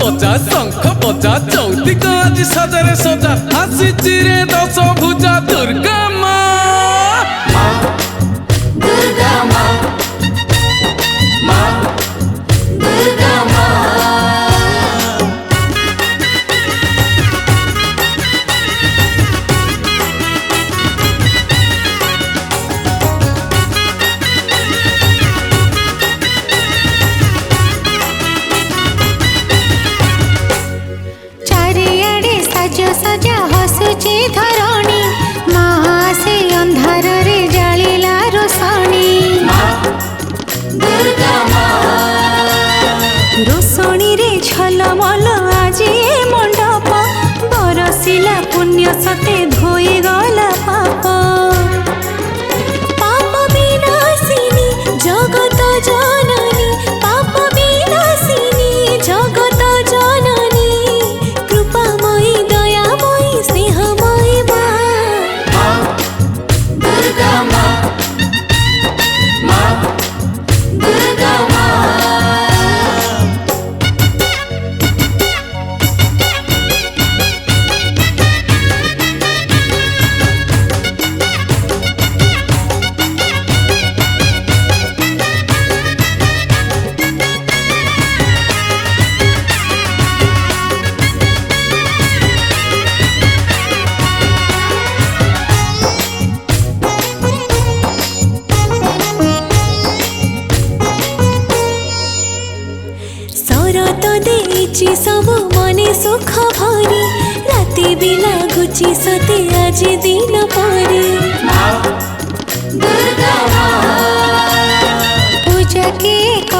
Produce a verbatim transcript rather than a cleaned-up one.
बजा शंख बजा चौतिक आज सजरे सजा आसी चिरे दश भुजा दुर्गा माँ दुर्गा माँ माँ दुर्गा माँ सजा हसुचे धरणी माँ से अंधार रे जालिला रोशनी दुर्गा माँ रोशनी रे झलमल आज ए मंडप बरसिला पुण्य सते धोई गला पाप पाप विनाशिनी जगत जननी पाप विनाशिनी जगत जननी कृपामयी दयामयी स्नेहमयी माँ दुर्गा माँ माँ दुर्गा माँ सरत देची सब मने सुख भरी राति भी लागुची सते आज दिन परी दुर्गा माँ पूजा के